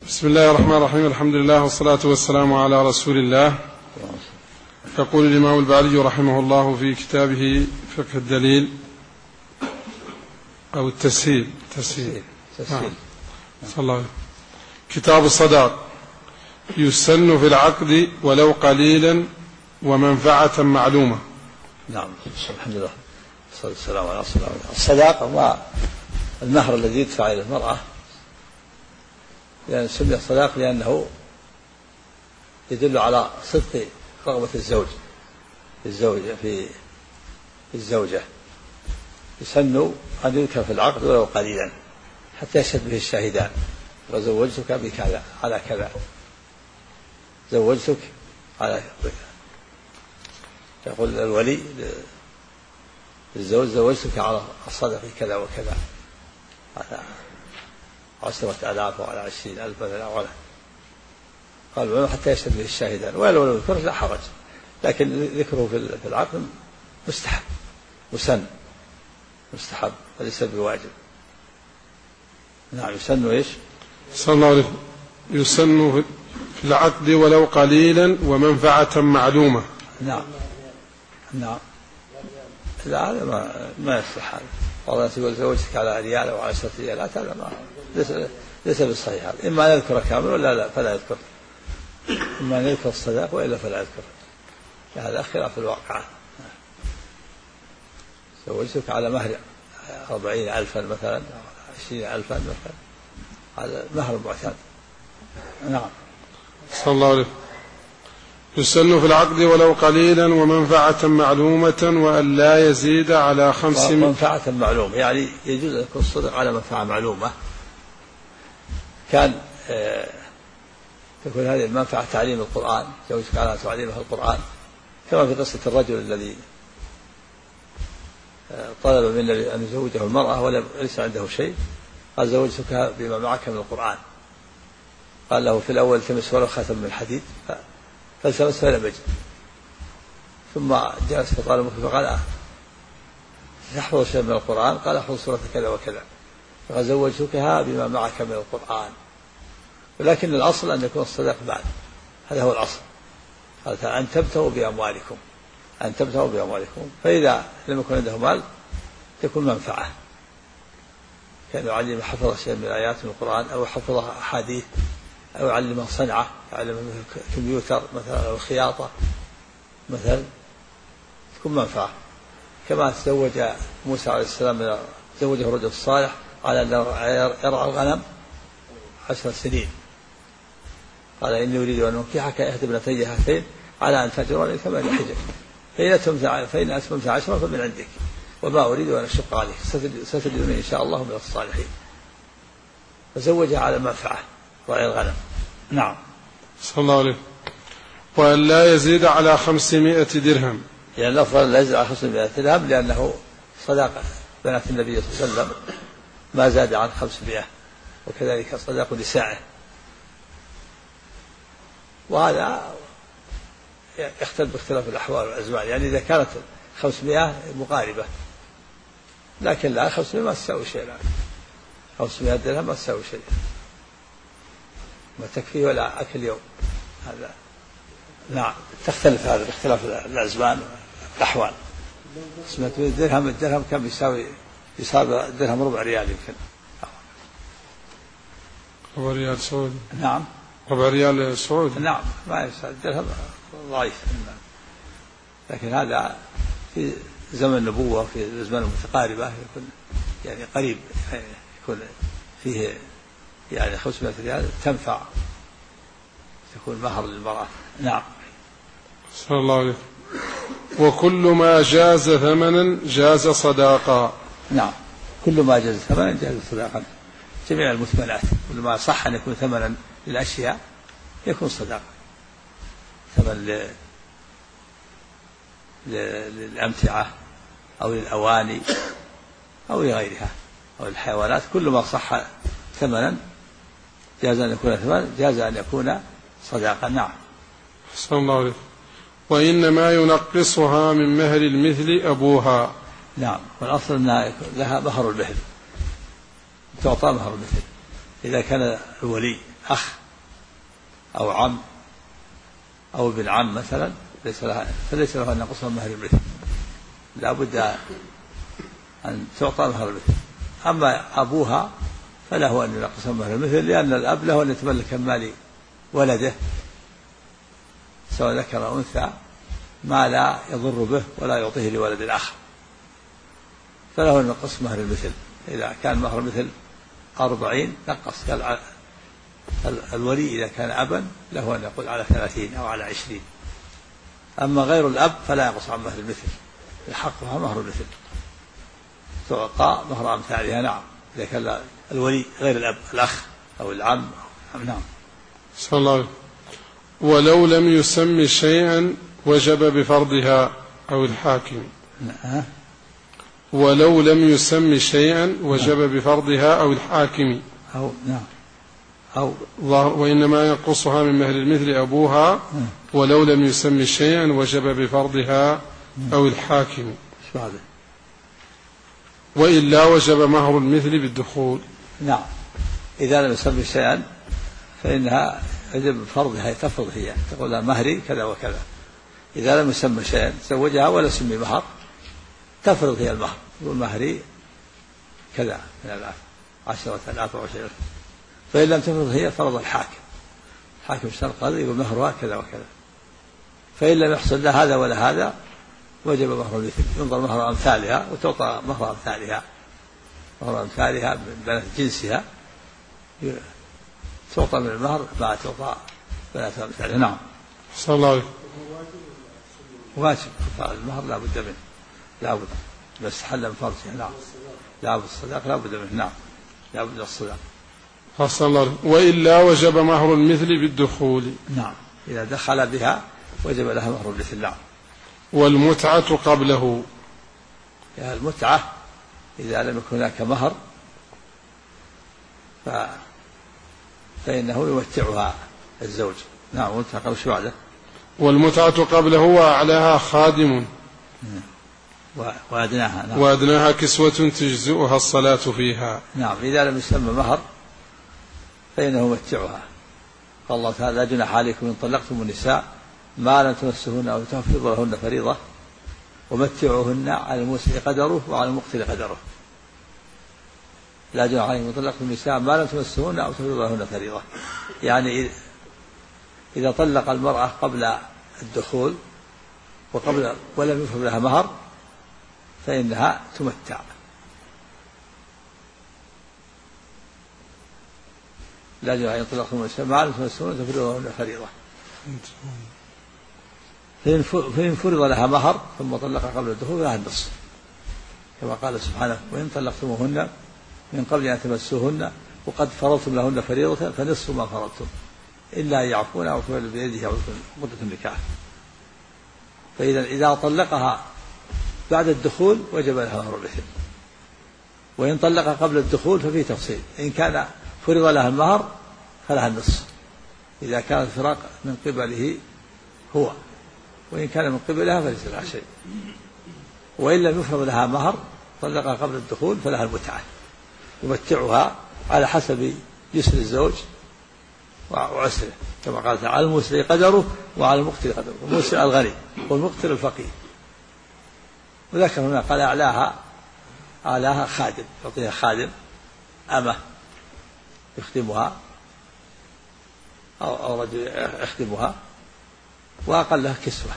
بسم الله الرحمن الرحيم. الحمد لله والصلاة والسلام على رسول الله. يقول الإمام الباري رحمه الله في كتابه فقه الدليل أو التسهيل نعم. صلى الله عليه. كتاب الصداق: يسن في العقد ولو قليلا ومنفعة معلومة. نعم. الحمد لله والصلاة والسلام على رسول الله. الصداق هو المهر الذي يدفع إلى المرأة، لأن سمي الصداق لأنه يدل على صدق رغبة في الزوجة. يسن أن يذكر في العقد ولو قليلا حتى يشهد به الشاهدان: وزوجتك بكذا على كذا، زوجتك على كذا. يقول الولي للزوج: زوجتك على الصدق كذا وكذا، على 10,000 وعلى 20,000 مثلا. قال العلماء حتى يشهد به الشاهدان، ولو يذكر لا حرج، لكن ذكره في العقد مستحب مستحب وليس بواجب. نعم. يسن ايش؟ صلى الله عليه. يسن في العقد ولو قليلا ومنفعة معلومة. نعم. لا هذا ما يصح. هذا والله تقول زوجتك على ريال أو 10 ريالات، هذا ما ليس بالصحيح. هذا إما أن يذكر كامل ولا لا فلا يذكر، إما أن يذكر الصداق وإلا فلا يذكر. هذا خلاف الواقع. زوجتك على مهر 40,000 مثلا، 20,000 مثلا، هذا مهر معتاد. نعم. صلى الله عليه. يسن في العقد ولو قليلا ومنفعة معلومة وأن لا يزيد على 500. منفعة معلومة يعني يجوز أن يكون الصدق على منفعة معلومة. كان تكون هذه المنفعة تعليم القرآن، زوجك على تعليمها القرآن، كما في قصة الرجل الذي طلب من النبي أن يزوجه المرأة وليس عنده شيء، قال: زوجتك بما معك من القرآن. قال له في الأول: التمس ولو خاتم من الحديد، فالتمس فلم يجد، ثم جلس فطالب منه فقال: تحفظ شيئا من القرآن؟ قال: أحفظ سورة كذا وكذا. فقال: زوجتكها بما معك من القرآن. ولكن الأصل أن يكون الصداق بعد، هذا هو الأصل. قال: أن تبتغوا بأموالكم، فإذا لم يكن عنده مال تكون منفعة، كان يعلم حفظ شيئا من الآيات من القرآن، أو حفظ أحاديث، أو يعلم صنعة، يعلم الكمبيوتر مثلا أو الخياطة مثلا، تكون منفعة. كما تزوج موسى عليه السلام، زوجه الرجل الصالح على أن يرعى الغنم 10 سنين. قال: إني أريد أن أنكحك إحدى ابنتي هاتين على أن تأجرني 8 حجج، فإن أتممت 10 فمن عندك، وما أريد أن أشق عليك، ستجدني إن شاء الله من الصالحين. فزوجها على منفعة رعي الغنم. نعم. صلى الله عليه. وأن لا يزيد على 500 درهم. يعني الأفضل لا يزيد على 500 درهم، لأنه صداق بنات النبي صلى الله عليه وسلم ما زاد عن 500، وكذلك صداق نسائه. وهذا يختلف باختلاف الأحوال والأزمان، يعني إذا كانت 500 مقاربة، لكن لا 500 ما تساوي شيء، 500 درهم ما تساوي شيء، ما تكفيه ولا أكل يوم. هذا نعم. تختلف هذا باختلاف الأزمان والأحوال. 500 درهم، الدرهم كم يساوي الدرهم 4 ريال يمكن. 4 ريال سعودي. نعم. 4 ريال سعودي. نعم. ما يساوي الدرهم ضعيف، لكن هذا في زمن النبوة، في الأزمان المتقاربة يكون يعني قريب، يكون فيه يعني 500 ريال تنفع، تكون مهر للمرأة. نعم. صلى الله عليه. وكل ما جاز ثمنا جاز صداقا. نعم. كل ما جاز ثمنا جاز صداقا. جميع المثمنات، كل ما صح أن يكون ثمنا للأشياء يكون صداقا. ثمن للأمتعة أو للأواني أو لغيرها أو الحيوانات، كل ما صح ثمنا جاز أن يكون ثمنا، جاز أن يكون صداقا. نعم. صلى الله عليه. وإنما ينقصها من مهر المثل أبوها. نعم. والأصل أنها لها مهر المثل، تعطى مهر المثل. إذا كان الولي أخ أو عم أو ابن عم مثلا فليس له أن ينقصها مهر المثل، لا بد أن تعطى مهر المثل. أما أبوها فله أن ينقصها مهر المثل، لأن الأب له أن يتملك مال ولده سواء ذكر أو أنثى ما لا يضر به ولا يعطيه لولد آخر، فله أن ينقص مهر المثل. إذا كان مهر المثل 40 نقص. الولي إذا كان أبا له أن يقول على 30 أو على 20. أما غير الأب فلا ينقص عن مهر المثل، حقها مهر المثل، تعطى مهر أمثالها. نعم إذا كان الولي غير الأب، الأخ أو العم. نعم. صلى الله عليه وسلم. ولو لم يسم شيئا وجب بفرضها أو الحاكم. ولو لم يسم شيئا وجب بفرضها أو الحاكم. أو نعم أو وإنما ينقصها من مهر المثل أبوها ولو لم يسم شيئا وجب بفرضها أو الحاكم. وإلا وجب مهر المثل بالدخول. نعم إذا لم يسم شيئا فإنها يجب بفرضها، تفرض هي تقول لها مهري كذا وكذا. إذا لم يسمى شيئا زوجها ولا سمي مهر تفرض هي المهر، يقول مهري كذا من الآن 10,000 أو 20,000. فإن لم تفرض هي فرض الحاكم اشترط هذا يقول مهرها كذا وكذا. فإن لم يحصل لا هذا ولا هذا وجب مهر المثل، ينظر مهر أمثالها وتعطى مهر أمثالها من بنات جنسها، تعطى من المهر ما تعطى بنات أمثالها. نعم. صلى الله عليه وسلم. واجب المهر لا بد منه، لا بد بس حل من فرضها. نعم لا بد الصداق لا بد منه. نعم لا بد الصداق. صلى الله عليه وسلم. وإلا وجب مهر المثل بالدخول. نعم إذا دخل بها وجب لها مهر المثل. نعم. والمتعة قبله. المتعة إذا لم يكن هناك مهر فإنه يمتعها الزوج. نعم. والمتعة قبل شو بعده؟ والمتعة قبله وأعلاها خادم وأدناها. نعم. وأدناها كسوة تجزئها الصلاة فيها. نعم إذا لم يسمى مهر فإنه يمتعها. قال الله تعالى لا جناح عليكم إن طلقتم النساء ما لم تمسهن أو تفرضوا لهن فريضة ومتعوهن على الموسع قدره وعلى المقتر قدره. لا جناح عليكم إن طلقتم النساء ما لم تمسهن أو تفرضوا لهن فريضة، يعني إذا طلق المرأة قبل الدخول ولم يفرض لها مهر فإنها تمتع. لا جناح عليكم إن طلقتم النساء ما لم تمسهن تفرضوا لهن فريضة. فإن فرض لها مهر ثم طلق قبل الدخول فلها النصف، كما قال سبحانه وإن طلقتموهن من قبل أن تمسوهن وقد فرضتم لهن فريضة فنصف ما فرضتم إلا أن يعفون أو يكملوا بيده أو مدة النكاح. فإذا طلقها بعد الدخول وجب لها مهر المثل، وإن طلقها قبل الدخول ففي تفصيل. إن كان فرض لها المهر فلها النصف إذا كان الفراق من قبله هو، وإن كان من قبلها فليس لها شيء. وإن لم يفرض لها مهر طلقها قبل الدخول فلها المتعة، يمتعها على حسب يسر الزوج وعسره، كما قال تعالى على الموسع قدره وعلى المقتر قدره. الموسع الغني والمقتر الفقير. وذكر هنا قال أعلاها خادم، يعطيها خادم أمه يخدمها أو رجل يخدمها، وأقلها كسوة.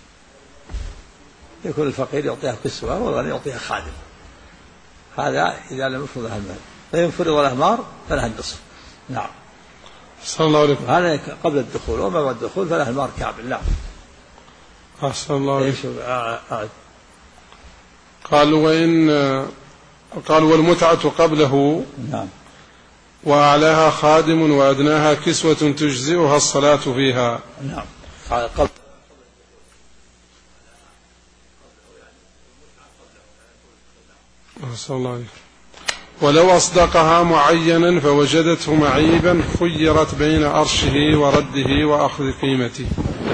يكون الفقير يعطيها كسوة والغني يعطيها خادم. هذا إذا لم يفرض لها المال. فإن فرض لها مهر فلها النصف. نعم. صلى الله عليه وسلم. هذا قبل الدخول، وما بعد الدخول فلها المهر كامل. نعم. صلى الله عليه وسلم. قال والمتعة قبله. نعم. وأعلاها خادم وأدناها كسوة تجزئها الصلاة فيها. نعم. قبل صلى الله عليه وسلم. ولو أصدقها معينا فوجدته معيبا خيرت بين أرشه ورده وأخذ قيمته.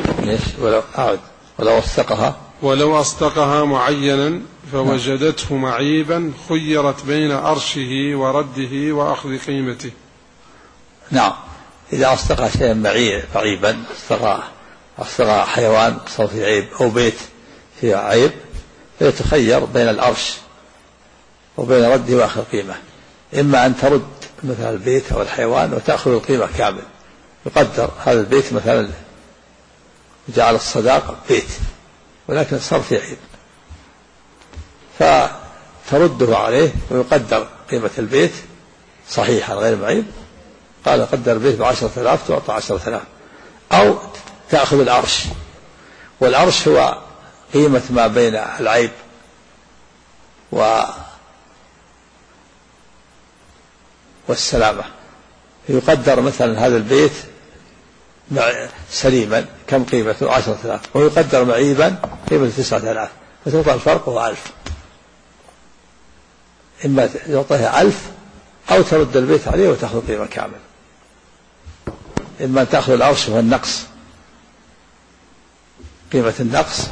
ولو أصدقها معينا فوجدته معيبا خيرت بين أرشه ورده وأخذ قيمته. نعم. إذا أصدق شيئا معيبا، أصدق حيوان صار فيه عيب أو بيت فيه عيب، فيتخير بين العرش وبين رده وآخر قيمة. إما أن ترد مثل البيت أو الحيوان وتأخذ القيمة كامل، يقدر هذا البيت مثلا جعل الصداقة بيت ولكن صار فيه عيب، فترده عليه ويقدر قيمة البيت صحيحا غير معيب، قال قدر البيت ب10,000 تعطى 10,000. أو تأخذ العرش، والعرش هو قيمة ما بين العيب والسلامة، يقدر مثلا هذا البيت سليما كم قيمته 10,000، ويقدر معيبا قيمة 9,000، فتوقع الفرق هو 1000. إما يعطيها 1000 أو ترد البيت عليه وتأخذ قيمة كامل. إما أن تأخذ العرش وهو النقص قيمة النقص،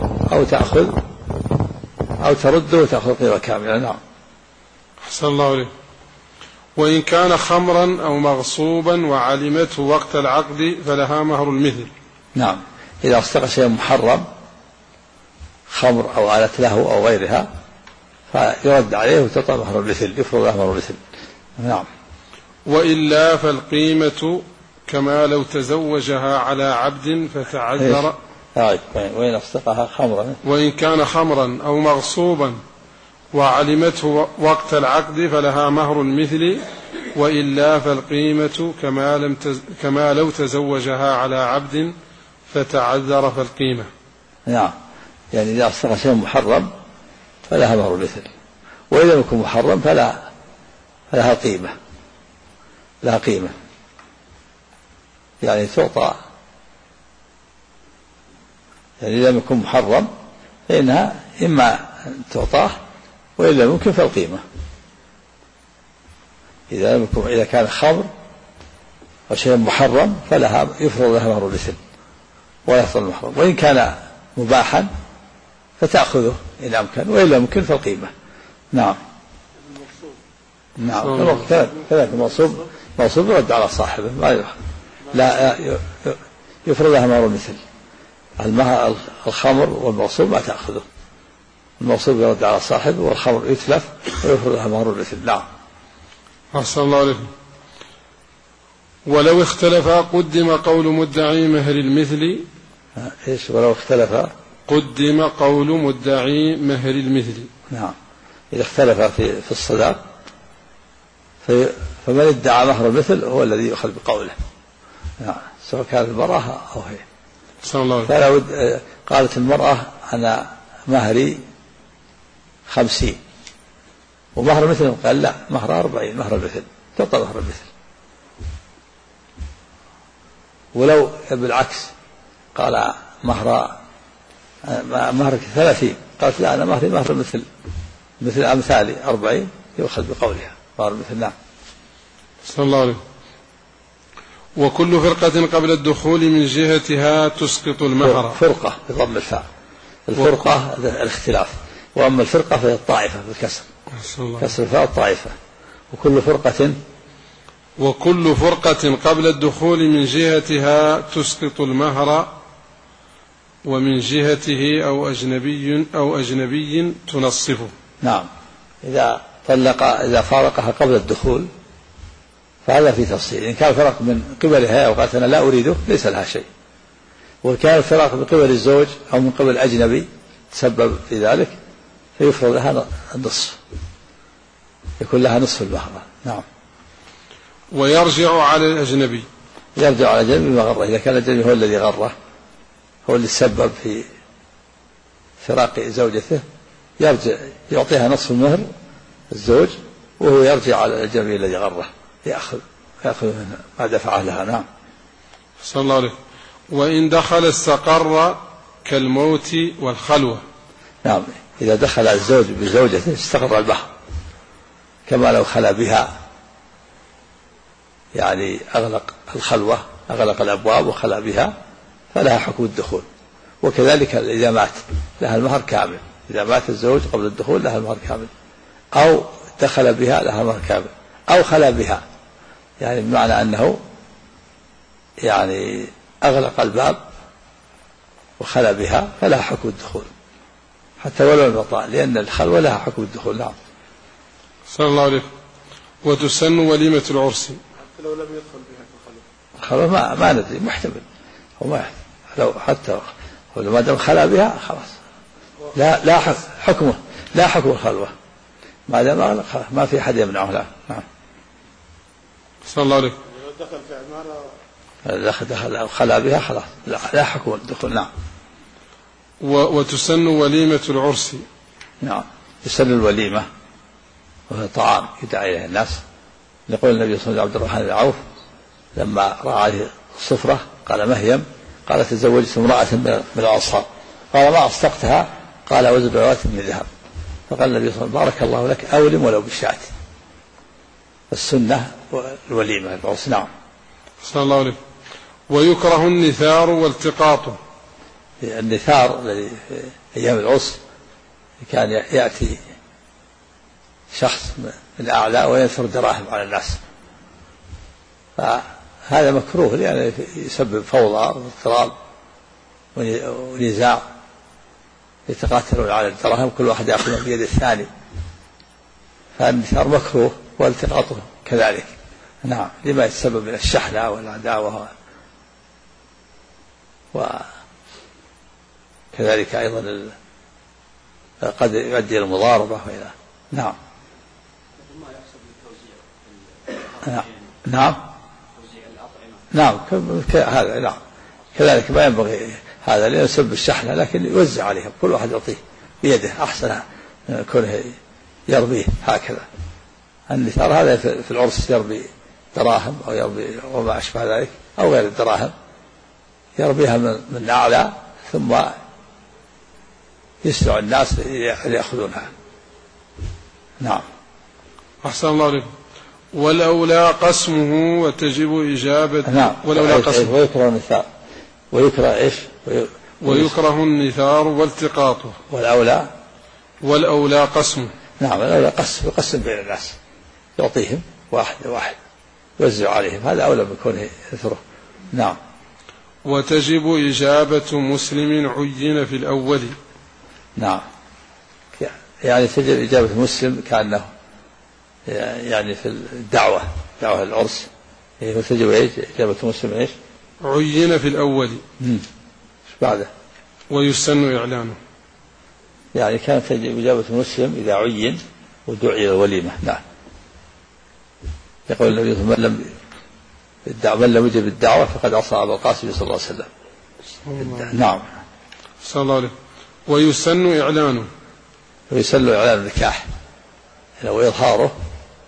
أو ترده وتأخذ قيمة كاملة. نعم. أحسن الله عليه. وإن كان خمرا أو مغصوبا وعلمته وقت العقد فلها مهر المثل. نعم، إذا اصطغى شيء محرم خمر أو آلة له أو غيرها فيرد عليه وتعطى مهر المثل، يفرض له مهر المثل. نعم. وإلا فالقيمة كما لو تزوجها على عبد فتعذر. وإن اصطغاها خمرا، وإن كان خمرا أو مغصوبا وعلمته وقت العقد فلها مهر المثل، وإلا فالقيمة كما لو تزوجها على عبد فتعذر فالقيمة. نعم، يعني إذا اصطغى شيء محرم فلها مهر المثل، وإذا لم يكن محرم فلها قيمة، لها قيمة، يعني تعطى، يعني إذا لم يكن محرم فإنها إما تعطاه وإلا يمكن فالقيمة. إذا كان خمر أو شيء محرم فلها يفرض لها مهر المثل ويحصل المحرم، وإن كان مباحا فتأخذه إن أمكن، وإلا يمكن فالقيمة. نعم. نعم، كذلك المغصوب يرد على صاحبه، لا يفرض لها مهر المثل. الخمر والمغصوب ما تأخذه، المغصوب يرد على صاحبه والخمر يتلف ويفرض لها مهر المثل. نعم. أحسن الله عليكم. ولو اختلفا قدم قول مدعي مهر المثل. ايش ولو اختلفا؟ قدم قول مدعي مهر المثل. نعم، إذا اختلف في الصداق فمن ادعى مهر المثل هو الذي يؤخذ بقوله. نعم، سواء كانت المرأة أو هي. فلو قالت المرأة أنا مهري 50 ومهر المثل قال لا مهر 40 مهر المثل، تعطى مهر المثل. ولو بالعكس قال مهرك 30، قالت لا أنا مهري مهر المثل مثل أمثالي 40، يؤخذ بقولها مهر المثل. نعم. صلى الله عليه. وكل فرقة قبل الدخول من جهتها تسقط المهر. فرقة بضم الفاء، الفرقة الاختلاف، وأما الفرقة فهي الطائفة بالكسر، كسر الفاء الطائفة. وكل فرقة قبل الدخول من جهتها تسقط المهر، ومن جهته أو أجنبي تنصفه. نعم، إذا فارقها قبل الدخول فهذا في تفصيل. إن كان فرق من قبلها وقالت أنا لا أريده ليس لها شيء، وكان الفراق من قبل الزوج أو من قبل أجنبي تسبب في ذلك فيفرض لها النصف، يكون لها نصف المهر. نعم. ويرجع على الأجنبي، يرجع على الأجنبي ما غره، إذا كان الأجنبي هو الذي غره، هو اللي تسبب في فراق زوجته، يرجع يعطيها نصف المهر الزوج، وهو يرجع على الأجنبي الذي غره يأخذ منه ما دفعه لها. نعم. صلى الله عليه. وإن دخل استقر كالموت والخلوة. نعم، إذا دخل الزوج بزوجته استقر المهر كما لو خلا بها، يعني أغلق الخلوة، أغلق الأبواب وخلا بها، فلها حكم الدخول. وكذلك إذا مات لها المهر كامل، إذا مات الزوج قبل الدخول لها المهر كامل، أو دخل بها لها المهر كامل، أو خلا بها، يعني بمعنى أنه يعني أغلق الباب وخلى بها فلا حكم الدخول حتى ولو البطاء، لأن الخلوة لها حكم الدخول. نعم. صلى الله عليه. وتسن وليمة العرس حتى لو لم يدخل بها في الخلوة ما ندري، محتمل وما لو حتى ما دام خلا بها خلاص لا حكمه، لا حكم الخلوة ما دام أغلق ما في أحد يمنعه. لا. نعم. صلى الله عليه. دخل في عمارة دخل خلا بها خلاص لا حكم الدخول. نعم. وتسن وليمة العرس. نعم. يسن الوليمة وهو طعام يدعى إليه الناس، يقول النبي صلى الله عليه وسلم عبد الرحمن بن عوف لما رأى عليه الصفرة قال مهيم، قال تزوجت امرأة من الأنصار، قال ما أصدقتها، قال وزبعات من ذهب، فقال النبي صلى الله عليه وسلم بارك الله لك أولم ولو بالشاة. السنة الوليمة العرس. نعم. صلى الله عليه. ويكره النثار والتقاطه. النثار الذي في أيام العرس كان يأتي شخص من الأعلى وينثر دراهم على الناس، فهذا مكروه لأنه يسبب فوضى واضطراب ونزاع، يتقاتلون على الدراهم كل واحد يأخذها بيد الثاني، فالنثار مكروه والتقاطه كذلك. نعم. لما يتسبب من الشحنة والعداوة، وكذلك أيضا قد يؤدي إلى المضاربة وإلى. نعم. نعم. نعم. هذا نعم كذلك ما ينبغي هذا لأنه يسبب الشحنة، لكن يوزع عليهم كل واحد يعطيه بيده أحسن كونه يربيه هكذا. النثار هذا في العرس يربي دراهم أو يربي وما أشبه ذلك أو غير الدراهم، يربيها من أعلى ثم يسرع الناس ليأخذونها. نعم. أحسن الله عليكم. والأولى قسمه وتجب إجابة. نعم. والأولى قسمه. ويكره النثار ويكره إيش؟ ويكره النثار والتقاطه. والأولى قسمه. نعم. الأولى يقسم بين الناس، يعطيهم واحد يوزع عليهم، هذا أولى من كونه يثره. نعم. وتجب إجابة مسلم عين في الأول. نعم. يعني تجب إجابة مسلم كأنه يعني في دعوة العرس تجب إجابة مسلم إيش؟ عين في الأول. إيش بعده؟ ويسن إعلانه. يعني كانت تجب إجابة مسلم إذا عين ودعي إلى الوليمة. نعم. يقول النبي من لم يجب الدعوة فقد عصى أبا القاسم صلى الله عليه وسلم. نعم. صلى الله عليه. ويسن إعلانه. ويسن إعلان النكاح وإظهاره،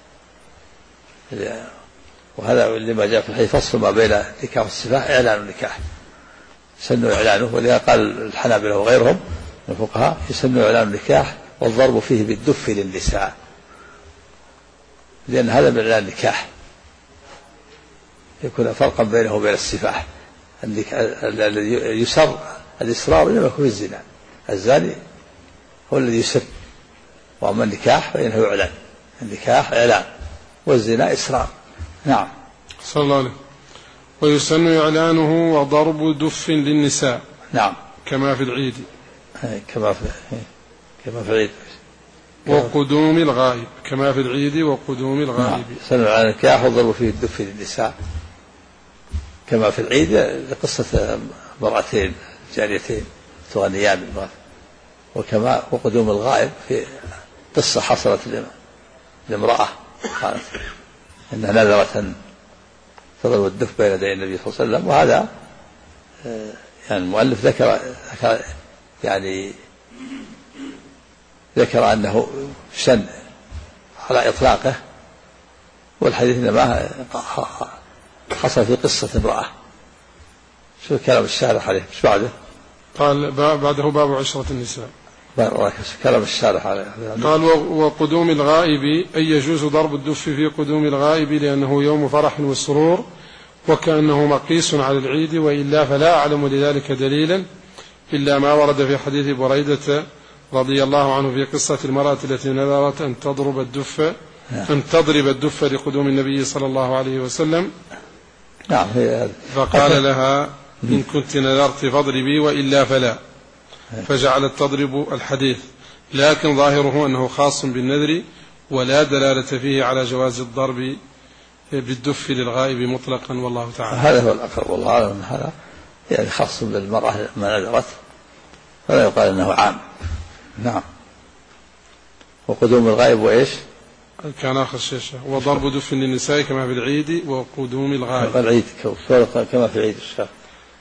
وهذا لما جاء في الحديث فصل ما بين النكاح والسفاح إعلان النكاح، يسن إعلانه. ولذا قال الحنابلة وغيرهم من الفقهاء يسن إعلان النكاح والضرب فيه بالدف للنساء، لأن هذا من إعلان النكاح، يكون فرقا بينه وبين السفاح. الذي يسر الإصرار إنما يكون الزنا، الزاني هو الذي يسر، وأما النكاح فإنه يعلن، النكاح إعلان والزنا إصرار. نعم. صلى الله عليه. ويسن إعلانه وضرب دف للنساء. نعم. كما في العيد. كما في العيد. وقدوم الغائب. كما في العيد وقدوم الغائب. نعم. يسن على النكاح وضرب فيه الدف للنساء كما في العيد، لقصة مرأتين جاريتين تغنيان بالمرأة. وكما وقدوم الغائب في قصة حصلت لامرأة قالت إنها نذرت أن تضرب الدف بين يدي النبي صلى الله عليه وسلم. وهذا يعني المؤلف ذكر أنه شن على إطلاقه، والحديث إنما حصل في قصة امرأة. شو كلام الشارح عليه؟ مش بعده؟ قال بعده باب عشرة النساء. كلام الشارح عليه. قال وقدوم الغائب أي يجوز ضرب الدف في قدوم الغائب لأنه يوم فرح وسرور وكأنه مقيس على العيد، وإلا فلا أعلم لذلك دليلا إلا ما ورد في حديث بريدة رضي الله عنه في قصة المرأة التي نذرت أن تضرب الدف لقدوم النبي صلى الله عليه وسلم، نعم. فقال لها إن كنت نذرت فاضربي وإلا فلا، فجعلت تضرب الحديث، لكن ظاهره أنه خاص بالنذر ولا دلالة فيه على جواز الضرب بالدف للغائب مطلقا، والله تعالى. هذا هو الأقرب والله أعلم، هذا يعني خاص بالمرأة ما نذرت، فلا يقال أنه عام. نعم. وقدوم الغائب وإيش كان آخر شيء، وضرب دف للنساء كما في العيد وقدوم الغائب. العيد كما في العيد الشهر.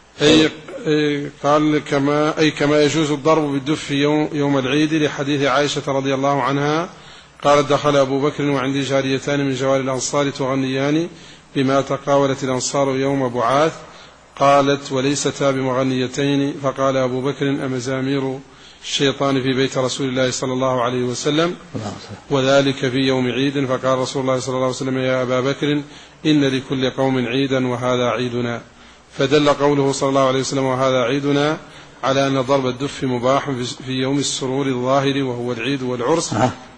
قال كما يجوز الضرب بالدف يوم العيد، لحديث عائشة رضي الله عنها قالت دخل أبو بكر وعندي جاريتان من جوار الأنصار تغنيان بما تقاولت الأنصار يوم بعاث، قالت وليستا بمغنيتين، فقال أبو بكر أمزامير الشيطان في بيت رسول الله صلى الله عليه وسلم وذلك في يوم عيد؟ فقال رسول الله صلى الله عليه وسلم يا أبا بكر إن لكل قوم عيدا وهذا عيدنا. فدل قوله صلى الله عليه وسلم وهذا عيدنا على أن ضرب الدف مباح في يوم السرور الظاهر وهو العيد والعرس.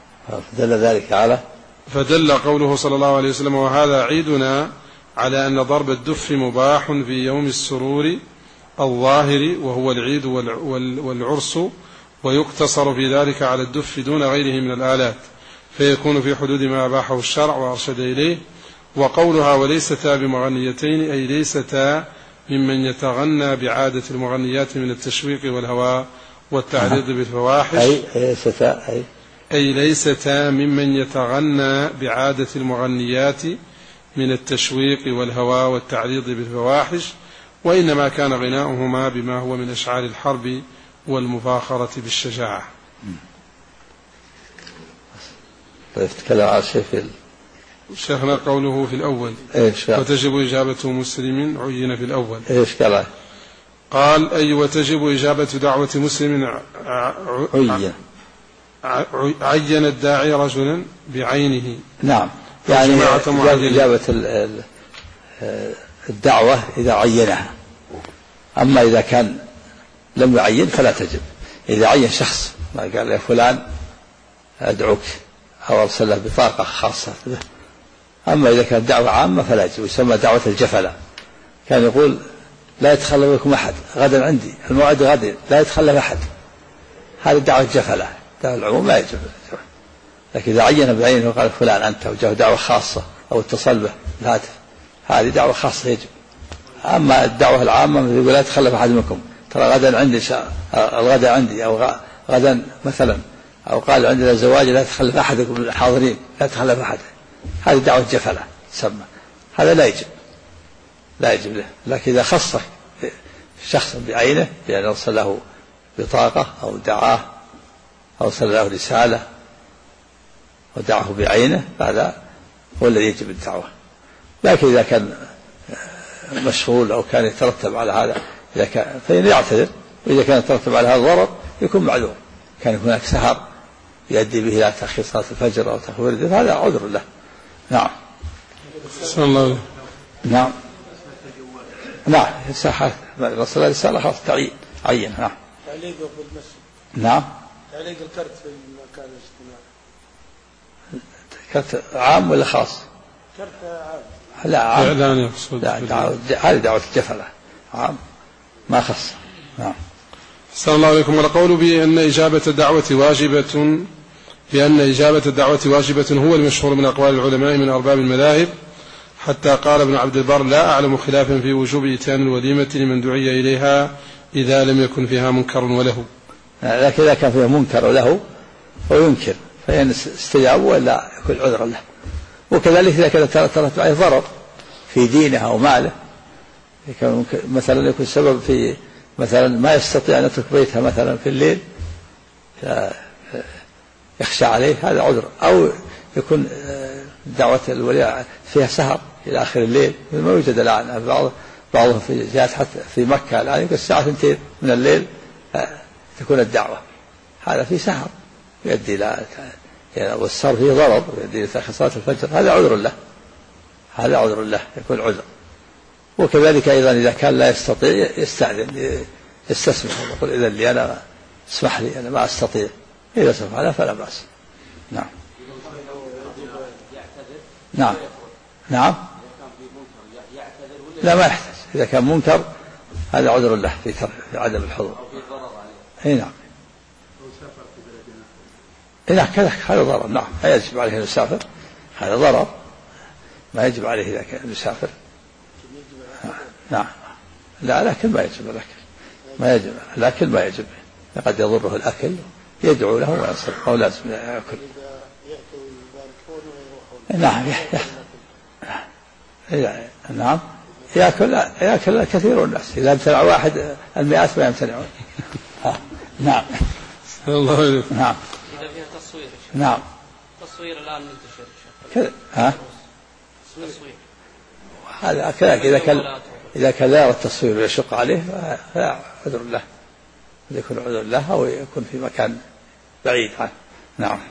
فدل قوله صلى الله عليه وسلم وهذا عيدنا على أن ضرب الدف مباح في يوم السرور الظاهر وهو العيد والعرس، ويقتصر في ذلك على الدف دون غيره من الآلات، فيكون في حدود ما أباحه الشرع وأرشد إليه. وقولها وليستا بمغنيتين أي ليستا ممن يتغنى بعادة المغنيات من التشويق والهواء والتعريض بالفواحش، أي ليستا ممن يتغنى بعادة المغنيات من التشويق والهواء والتعريض بالفواحش، وإنما كان غناؤهما بما هو من أشعار الحرب والمفاخرة بالشجاعة. تتكلم على شيء شيخنا قوله في الأول وتجب إجابة مسلم عين في الأول. قال أي وتجب إجابة دعوة مسلم عين الداعي رجلا بعينه. نعم، يعني إجابة الدعوة إذا عينها، أما إذا كان لم يعين فلا تجب. إذا عين شخص ما قال يا فلان أدعوك أو أرسل له بطاقة خاصة به، أما إذا كانت دعوة عامة فلا يجب، يسمى دعوة الجفلة. كان يقول لا يتخلى بكم أحد غدا عندي الموعد غدا لا يتخلى أحد، هذه دعوة الجفلة. دعوة العموم لا يجب، لكن إذا عين بعينه وقال فلان أنت وجاء دعوة خاصة أو اتصل به الهاتف، هذه دعوة خاصة يجب. أما الدعوة العامة يقول لا يتخلف أحد منكم ترى غدا عندي الغدا عندي أو غدا مثلا، أو قال عندنا زواج لا يتخلف أحدكم من الحاضرين لا يتخلف أحد، هذه دعوة جفلة تسمى، هذا لا يجب له. لكن إذا خص شخص بعينه بأن أرسل له بطاقة أو دعاه أو أرسل له رسالة ودعه بعينه، هذا هو الذي يجب الدعوة. لكن إذا كان مشغول أو كان يترتب على هذا فإن يعتذر، وإذا كان يترتب على هذا الضرر يكون معذور، كان هناك سهر يؤدي به إلى تأخير صلاة الفجر أو تأخير هذا عذر له. نعم. نعم صحة رسول الله صلى الله عليه وسلم عين. نعم. تعليق في المسجد. نعم. تعليق الكرت في المكان الاجتماعي. كرت عام ولا خاص؟ كرت عام. لا عام. إعلان يقصد. هذه دعوة الجفلة عام ما خص. نعم. صلى الله عليكم. والقول بأن إجابة الدعوة واجبة هو المشهور من أقوال العلماء من أرباب المذاهب، حتى قال ابن عبد البر لا أعلم خلافا في وجوب إتيان الوليمة لمن دعي إليها إذا لم يكن فيها منكر وله. لكن إذا كان فيها منكر وله وينكر فإن استجاب ولا يكون عذرا له. وكذلك إذا كان ترتب عليه ضرر في دينه أو ماله، مثلا يكون سبب في مثلا ما يستطيع أن يترك بيتها مثلا في الليل يخشى عليه، هذا عذر. أو يكون دعوة الولي فيها سهر إلى آخر الليل، ما يوجد الآن بعضهم في جهات حتى في مكة الآن يقول الساعة 2 من الليل تكون الدعوة، هذا في سهر يؤدي إلى والسهر فيه ضرر يؤدي إلى تأخير صلاة الفجر، هذا عذر له يكون عذر. وكذلك أيضا إذا كان لا يستطيع يستأذن يستسمح يقول إذن لي أنا اسمح لي أنا ما أستطيع، إذا سمح له فلا بأس. نعم. لا ما يحتاج، إذا كان منكر هذا عذر له في عدم الحضور. اي نعم. كذا هذا ضرر. نعم لا يجب عليه أن يسافر، هذا ضرر ما يجب عليه إذا كان يسافر. نعم لا لكن ما يجب الأكل، ما يجب الأكل، ما يجب، قد يضره الأكل، يدعو له ويصرف أو لازم يأكل. نعم نعم يأكل كثير الناس، إذا امتنع واحد المئات ما يمتنعون. نعم الله عليك. نعم إذا فيها تصوير. نعم تصوير الآن منتشر كذا. تصوير هذا كذلك إذا كان لا يرى التصوير ويشق عليه فلا عذر له، يكون عذر له أو يكون في مكان بعيد عنه. نعم.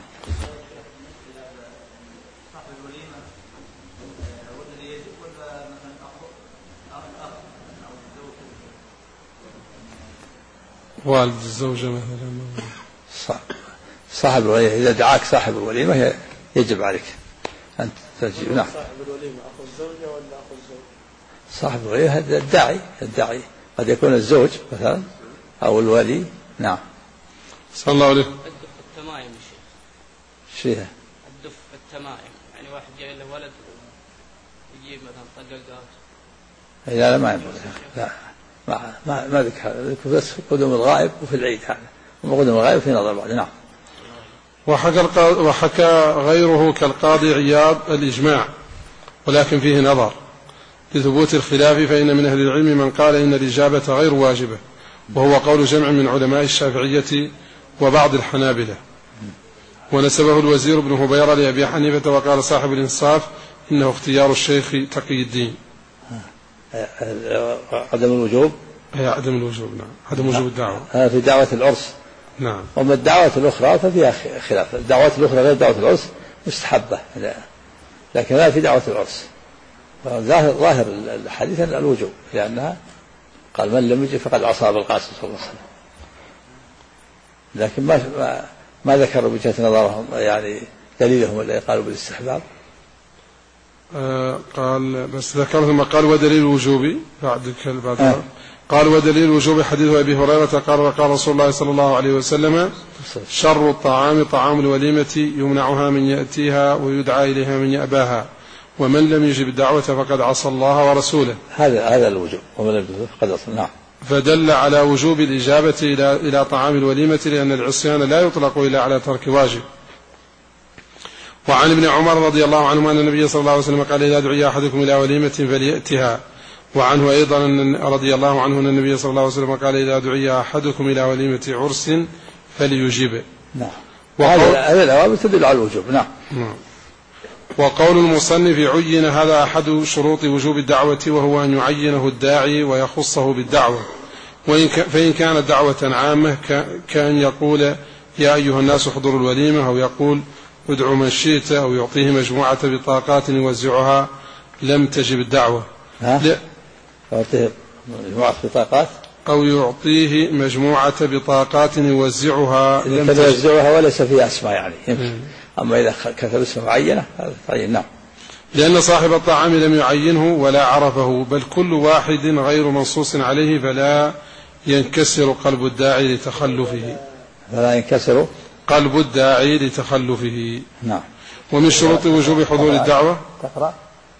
والد الزوجة مثلا صاحب الوليمة، إذا دعاك صاحب الوليمة يجب عليك أن تجيب. نعم. صاحب الوليمة أخو الزوجة ولا أخو الزوج؟ صاحب الوليمة الداعي قد يكون الزوج مثلا أو الولي. نعم. صلى الله عليه. الدف التمائم يا شيخ. شيء الدف التمائم، يعني واحد جاي له ولد يجيب مثلا طققات. لا ما ينبغي. لا ما ذكر بس قدوم الغائب وفي العيد هذا، وقدوم الغائب في نظر بعد. نعم. وحكى غيره كالقاضي عياض الإجماع، ولكن فيه نظر لثبوت الخلاف، فإن من أهل العلم من قال إن الإجابة غير واجبة، وهو قول جمع من علماء الشافعية وبعض الحنابلة، ونسبه الوزير بن هبيرة لأبي حنيفة، وقال صاحب الإنصاف إنه اختيار الشيخ تقي الدين. عدم الوجوب. عدم الوجوب. نعم عدم وجوب الدعوة في دعوة العرس. نعم. وما الدعوات الأخرى ففيها خلاف، الدعوات الأخرى غير دعوة العرس مستحبة، لكن لا في دعوة العرس. ظاهر الحديث أن الوجوب، لأنها قال من لم يجب فقد عصى بالقاسم صلى الله عليه وسلم، لكن ما ذكروا بجهة نظرهم يعني دليلهم اللي قالوا بالاستحباب. قال بس ذكر ثم قال ودليل الوجوب بعد قال ودليل الوجوب حديث أبي هريرة قال رسول الله صلى الله عليه وسلم شر الطعام طعام الوليمة يمنعها من يأتيها ويدعى إليها من يأباها، ومن لم يجب الدعوة فقد عصى الله ورسوله. هذا الوجوب، ومن لم يجب فقد عصى. نعم. فدل على وجوب الإجابة إلى طعام الوليمة، لأن العصيان لا يطلق إلا على ترك واجب. وعن ابن عمر رضي الله عنهما أن النبي صلى الله عليه وسلم قال إذا دعي أحدكم إلى وليمة فليأتها. وعنه أيضا رضي الله عنه أن النبي صلى الله عليه وسلم قال إذا دعي أحدكم إلى وليمة عرس فليجب. نعم. هذا الأوامر تدل على الوجوب. نعم. وقول المصنف عين هذا أحد شروط وجوب الدعوة، وهو أن يعينه الداعي ويخصه بالدعوة، فإن كانت دعوة عامة كأن يقول يا أيها الناس احضروا الوليمة، أو يقول ادعوا من شئت، أو يعطيه مجموعة بطاقات يوزعها، لم تجب الدعوة. يعطيه مجموعة بطاقات أو يعطيه مجموعة بطاقات يوزعها لم يوزعها وليس فيها اسماء يعني. أما إذا كتب اسم معينة هذا تعين. نعم. لأن صاحب الطعام لم يعينه ولا عرفه، بل كل واحد غير منصوص عليه، فلا ينكسر قلب الداعي لتخلفه. فلا ينكسر قلب الداعي لتخلفه. نعم. ومن شروط وجوب حضور الدعوة. تقرأ.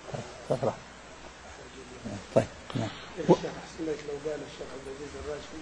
طيب. نعم. لو قال الشيخ عبد العزيز الراشدي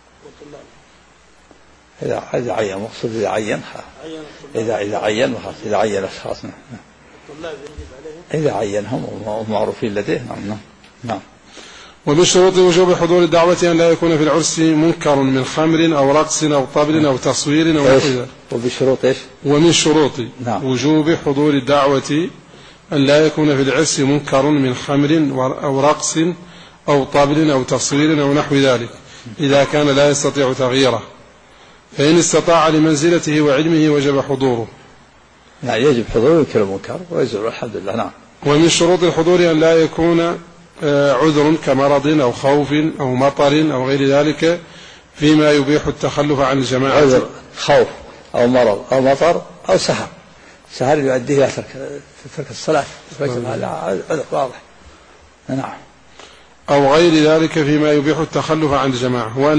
والطلاب إذا عين مقصود إذا عين خلاص، إذا عين أشخاص. الطلاب يجب عليهم إذا عينهم ومعروفين لديه. نعم. ومن شروط وجوب حضور الدعوة أن لا يكون في العرس منكر من خمر أو رقص أو طبل أو تصوير أو نحو ذلك. وبشروط إيش؟ ومن شروط نعم. وجوب حضور الدعوة أن لا يكون في العرس منكر من خمر أو رقص أو طبل أو تصوير أو نحو ذلك، إذا كان لا يستطيع تغييره، فإن استطاع لمنزلته وعلمه وجب حضوره. يعني يجب حضور ينكر المنكر ويزول الحمد لله. نعم. ومن شروط الحضور أن لا يكون عذر كمرض أو خوف أو مطر أو غير ذلك فيما يبيح التخلف عن الجماعة. عذر خوف أو مرض أو مطر أو سهر يؤديه إلى ترك الصلاة. هذا عذر واضح. نعم. أو غير ذلك فيما يبيح التخلف عن الجماعة، وأن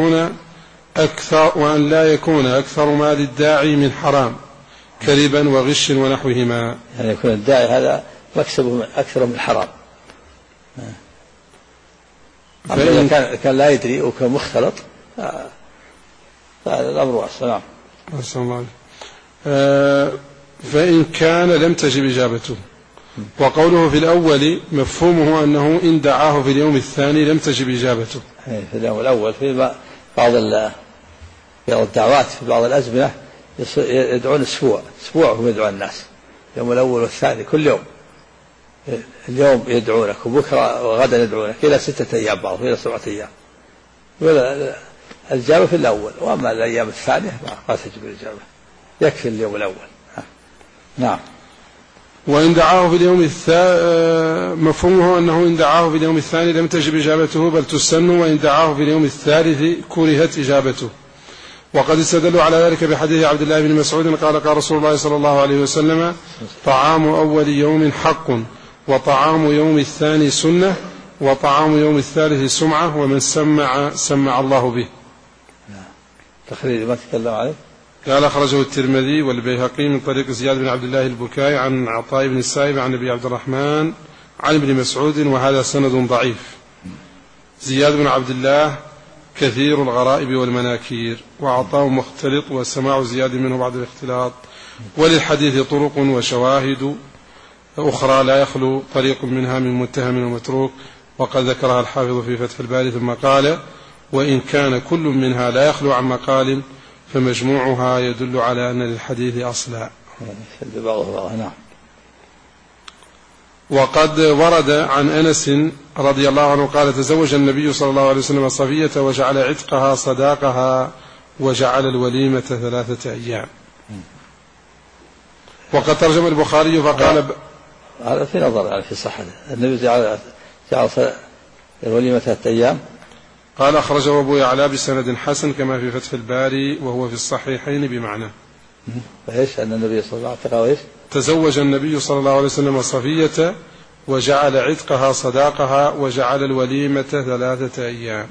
لا يكون أكثر ما للداعي من حرام كذبا وغش ونحوهما. يعني يكون الداعي هذا مكسبه أكثر من الحرام. إذا كان لا يدري وكان مختلط فهذا الأمر واسع. نعم. فإن كان لم تجب إجابته. وقوله في الأول مفهومه أنه إن دعاه في اليوم الثاني لم تجب إجابته. في اليوم الأول في بعض الدعوات في بعض الأزمنة يدعون أسبوع هم يدعون الناس، اليوم الأول والثاني كل يوم، اليوم يدعونك وبكرة وغدا يدعونك إلى 6 أيام بعض إلى 7 أيام. الإجابة في الأول، وأما الأيام الثانية ما تجب الإجابة، يكفي اليوم الأول. نعم. وإن دعاه في اليوم مفهومه أنه إن دعاه في اليوم الثاني لم تجب إجابته بل تسن، وإن دعاه في اليوم الثالث كرهت إجابته. وقد استدلوا على ذلك بحديث عبد الله بن مسعود قال رسول الله صلى الله عليه وسلم: طعام أول يوم حق، وطعام يوم الثاني سنة، وطعام يوم الثالث سمعة، ومن سمع الله به. تخريج ما تكلم عليه. قال أخرجه الترمذي والبيهقي من طريق زياد بن عبد الله البكائي عن عطاء بن السائب عن أبي عبد الرحمن عن ابن مسعود، وهذا سند ضعيف. زياد بن عبد الله كثير الغرائب والمناكير، وعطاء مختلط، وسماع زياد منه بعد الاختلاط. وللحديث طرق وشواهد أخرى لا يخلو طريق منها من متهم ومتروك، وقد ذكرها الحافظ في فتح الباري ثم قال: وإن كان كل منها لا يخلو عن مقال فمجموعها يدل على أن للحديث أصلا. وقد ورد عن أنس رضي الله عنه قال: تزوج النبي صلى الله عليه وسلم صفية وجعل عتقها صداقها وجعل الوليمة 3 أيام. وقد ترجم البخاري فقال هذا في نظر يعني في صحة النبي جعل الوليمة 3 أيام. قال أخرجه أبو يعلى بسند حسن كما في فتح الباري وهو في الصحيحين بمعنى. فإيش أن النبي صلى الله عليه وسلم تزوج النبي صلى الله عليه وسلم صفية وجعل عتقها صداقها وجعل الوليمة 3 أيام.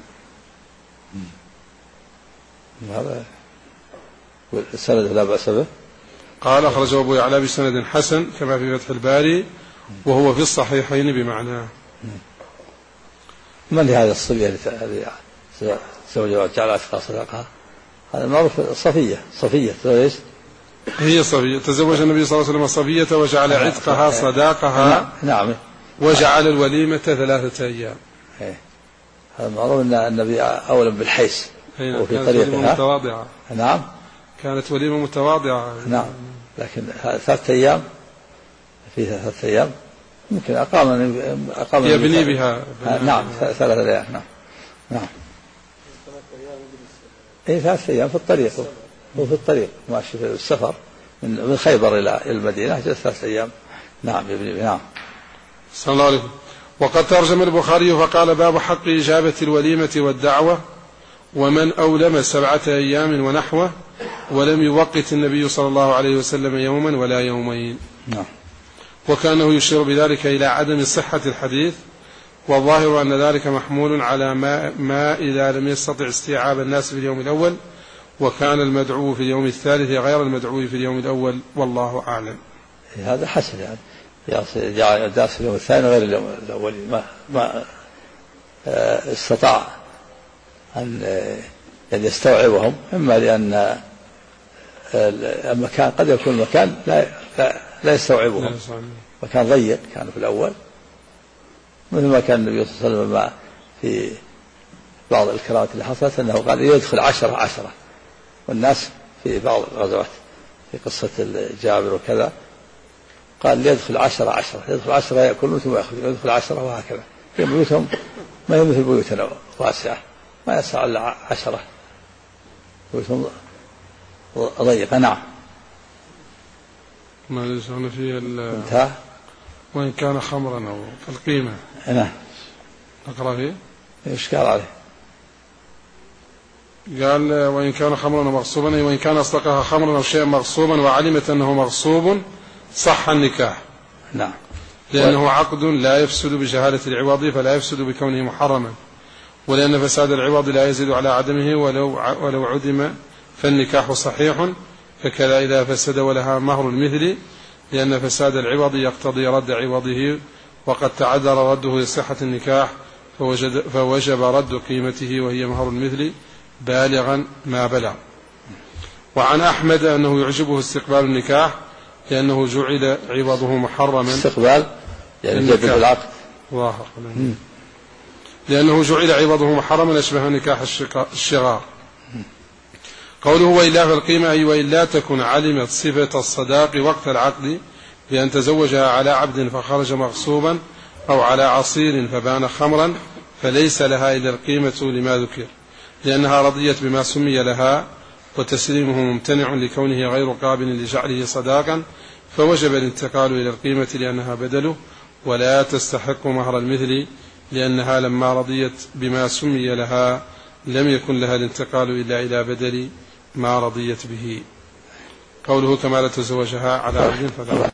هذا السند لا بأس به. قال أخرجه أبو يعلى بسند حسن كما في فتح الباري وهو في الصحيحين بمعنى. من لهذا الصبية التي تزوجها وجعل عتقها صداقها؟ هذا معروف. صفية ليش؟ هي صفية. تزوج النبي صلى الله عليه وسلم صفية وجعل عتقها صداقها. نعم. وجعل الوليمة 3 أيام. هذا معروف أن النبي أولا بالحيث وفي طريقها متواضعة. نعم. كانت وليمة متواضعة. نعم. لكن 3 أيام فيها 3 أيام يمكن أقام يبني بها. نعم 3 أيام. نعم. 3 أيام في الطريق وفي الطريق ماشي في السفر من خيبر إلى المدينة 3 أيام. نعم يبني. نعم. صلى الله عليه وسلم. وقد ترجم البخاري فقال: باب حق إجابة الوليمة والدعوة، ومن أولم 7 أيام ونحوه، ولم يوقت النبي صلى الله عليه وسلم يوما ولا يومين. نعم. وكانه يشير بذلك إلى عدم صحة الحديث، والظاهر أن ذلك محمول على ما إذا لم يستطع استيعاب الناس في اليوم الأول، وكان المدعو في اليوم الثالث غير المدعو في اليوم الأول، والله أعلم. هذا حسن يعني الدرس في اليوم الثاني غير اليوم الأول، ما استطاع أن يستوعبهم، إما لأن المكان قد يكون المكان لا يستوعبهم، مكان ضيق كان في الأول، مثل ما كان النبي صلى الله عليه وسلم في بعض الكرامات اللي حصلت أنه قال يدخل 10 والناس في بعض الغزوات في قصة جابر وكذا قال ليدخل 10 يدخل 10 يأكلون ثم يأخذون، يدخل 10 وهكذا. في بيوتهم ما هي مثل بيوتنا واسعة، ما يسع إلا 10، بيوتهم ضيقة. نعم. ما ليس هنا فيه انتهى. وإن كان خمرا أو القيمة. نعم. نقرأ فيه. إيش قال عليه؟ قال: وإن كان خمرا مغصوبا، وإن كان أصدقها خمرا أو شيئا مغصوبا وعلمت أنه مغصوب صح النكاح. نعم. لأنه عقد لا يفسد بجهالة العوض فلا يفسد بكونه محرما، ولأن فساد العوض لا يزيد على عدمه ولو عدم فالنكاح صحيح، فكذا إذا فسد ولها مهر المثل، لأن فساد العوض يقتضي رد عوضه، وقد تعذر رده لصحة النكاح فوجب رد قيمته وهي مهر المثل بالغا ما بلغ. وعن أحمد أنه يعجبه استقبال النكاح لأنه جعل عوضه محرما. استقبال يعني جدد العقد، لأنه جعل عوضه محرما أشبه نكاح الشغار. قوله وإلا فالقيمة أي وإلا تكن علمت صفة الصداق وقت العقد بأن تزوجها على عبد فخرج مغصوبا أو على عصير فبان خمرا فليس لها إلا القيمة لما ذكر، لأنها رضيت بما سمي لها وتسليمه ممتنع لكونه غير قابل لجعله صداقا، فوجب الانتقال إلى القيمة لأنها بدله ولا تستحق مهر المثل، لأنها لما رضيت بما سمي لها لم يكن لها الانتقال إلا إلى بدل ما رضيت به. قوله كما لا تزوجها على عبد فلا